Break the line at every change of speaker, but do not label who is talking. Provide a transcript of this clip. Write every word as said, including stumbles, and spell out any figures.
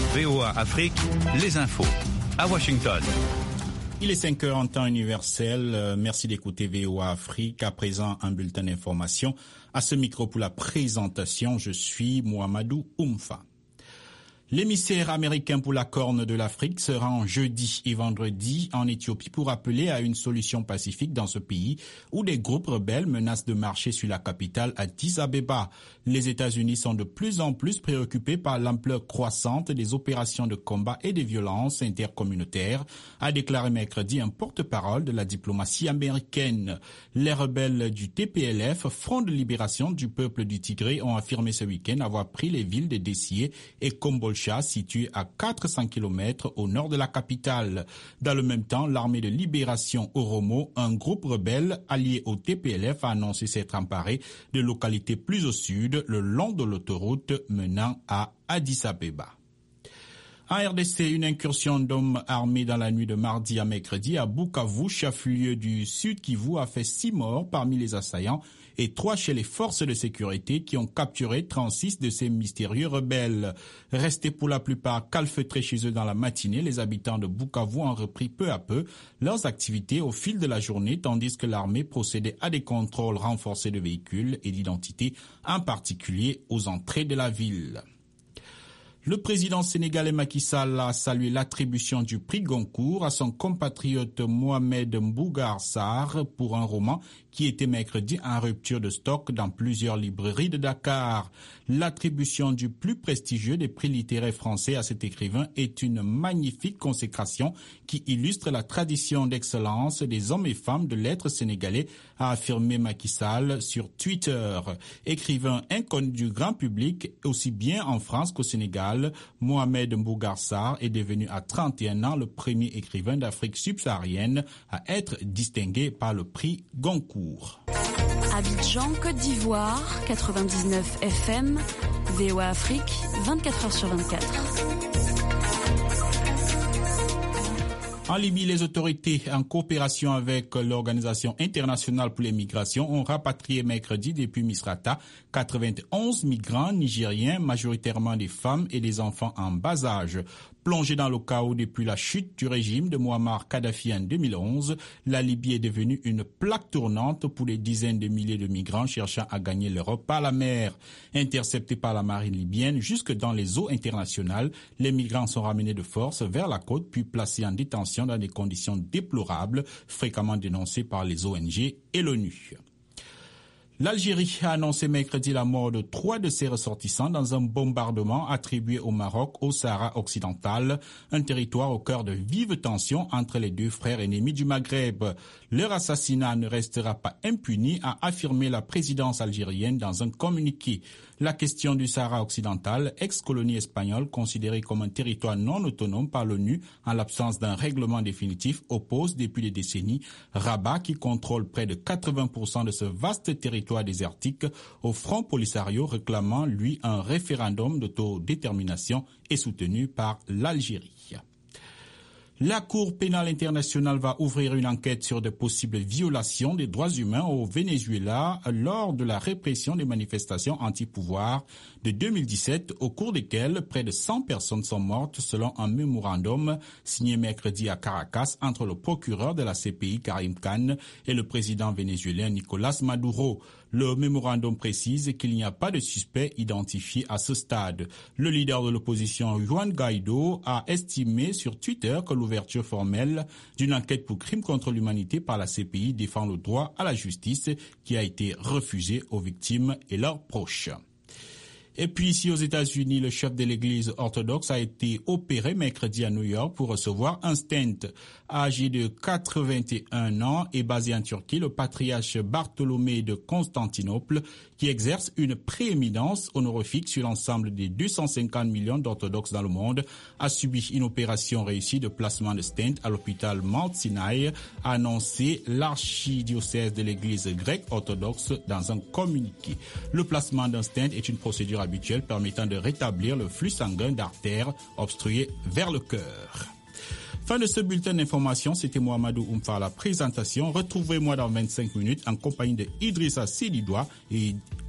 V O A Afrique, les infos. À Washington.
Il est cinq heures en temps universel. Merci d'écouter V O A Afrique. À présent, un bulletin d'information. À ce micro pour la présentation, je suis Mohamedou Oumfa. L'émissaire américain pour la Corne de l'Afrique se rend jeudi et vendredi en Éthiopie pour appeler à une solution pacifique dans ce pays où des groupes rebelles menacent de marcher sur la capitale Addis Abeba. Les États-Unis sont de plus en plus préoccupés par l'ampleur croissante des opérations de combat et des violences intercommunautaires, a déclaré mercredi un porte-parole de la diplomatie américaine. Les rebelles du T P L F, Front de libération du peuple du Tigré, ont affirmé ce week-end avoir pris les villes de Dessié et Kombolcha, situé à quatre cents kilomètres au nord de la capitale. Dans le même temps, l'armée de libération Oromo, un groupe rebelle allié au T P L F, a annoncé s'être emparé de localités plus au sud, le long de l'autoroute menant à Addis Abeba. En R D C, une incursion d'hommes armés dans la nuit de mardi à mercredi à Bukavu, chef-lieu du Sud Kivu, a fait six morts parmi les assaillants et trois chez les forces de sécurité qui ont capturé trente-six de ces mystérieux rebelles. Restés pour la plupart calfeutrés chez eux dans la matinée, les habitants de Bukavu ont repris peu à peu leurs activités au fil de la journée, tandis que l'armée procédait à des contrôles renforcés de véhicules et d'identité, en particulier aux entrées de la ville. Le président sénégalais Macky Sall a salué l'attribution du prix Goncourt à son compatriote Mohamed Mbougar Sarr pour un roman qui était mercredi en rupture de stock dans plusieurs librairies de Dakar. L'attribution du plus prestigieux des prix littéraires français à cet écrivain est une magnifique consécration qui illustre la tradition d'excellence des hommes et femmes de lettres sénégalais, a affirmé Macky Sall sur Twitter. Écrivain inconnu du grand public, aussi bien en France qu'au Sénégal, Mohamed Mbougar Sarr est devenu à trente et un ans le premier écrivain d'Afrique subsaharienne à être distingué par le prix Goncourt.
Abidjan, Côte d'Ivoire, quatre-vingt-dix-neuf F M, V O A Afrique, vingt-quatre heures sur vingt-quatre.
En Libye, les autorités, en coopération avec l'Organisation internationale pour les migrations, ont rapatrié mercredi depuis Misrata quatre-vingt-onze migrants nigériens, majoritairement des femmes et des enfants en bas âge. Plongée dans le chaos depuis la chute du régime de Mouammar Kadhafi en deux mille onze, la Libye est devenue une plaque tournante pour des dizaines de milliers de migrants cherchant à gagner l'Europe par la mer. Interceptés par la marine libyenne jusque dans les eaux internationales, les migrants sont ramenés de force vers la côte puis placés en détention dans des conditions déplorables, fréquemment dénoncées par les O N G et l'ONU. L'Algérie a annoncé mercredi la mort de trois de ses ressortissants dans un bombardement attribué au Maroc au Sahara occidental, un territoire au cœur de vives tensions entre les deux frères ennemis du Maghreb. Leur assassinat ne restera pas impuni, a affirmé la présidence algérienne dans un communiqué. La question du Sahara occidental, ex-colonie espagnole considérée comme un territoire non autonome par l'ONU en l'absence d'un règlement définitif, oppose depuis des décennies Rabat, qui contrôle près de quatre-vingts pour cent de ce vaste territoire désertique, au Front Polisario réclamant, lui, un référendum d'autodétermination et soutenu par l'Algérie. La Cour pénale internationale va ouvrir une enquête sur de possibles violations des droits humains au Venezuela lors de la répression des manifestations anti-pouvoir de deux mille dix-sept, au cours desquelles près de cent personnes sont mortes selon un mémorandum signé mercredi à Caracas entre le procureur de la C P I Karim Khan et le président vénézuélien Nicolás Maduro. Le mémorandum précise qu'il n'y a pas de suspect identifié à ce stade. Le leader de l'opposition, Juan Guaido, a estimé sur Twitter que l'ouverture formelle d'une enquête pour crimes contre l'humanité par la C P I défend le droit à la justice qui a été refusé aux victimes et leurs proches. Et puis ici aux États-Unis, le chef de l'église orthodoxe a été opéré mercredi à New York pour recevoir un stent. Âgé de quatre-vingt-un ans et basé en Turquie, le patriarche Bartholomé de Constantinople, qui exerce une prééminence honorifique sur l'ensemble des deux cent cinquante millions d'orthodoxes dans le monde, a subi une opération réussie de placement de stent à l'hôpital Mount Sinai, a annoncé l'archidiocèse de l'église grecque orthodoxe dans un communiqué. Le placement d'un stent est une procédure habituelle permettant de rétablir le flux sanguin d'artères obstruées vers le cœur. Fin de ce bulletin d'information, c'était Mohamedou Oumfa à la présentation. Retrouvez-moi dans vingt-cinq minutes en compagnie de Idrissa Sédidoua et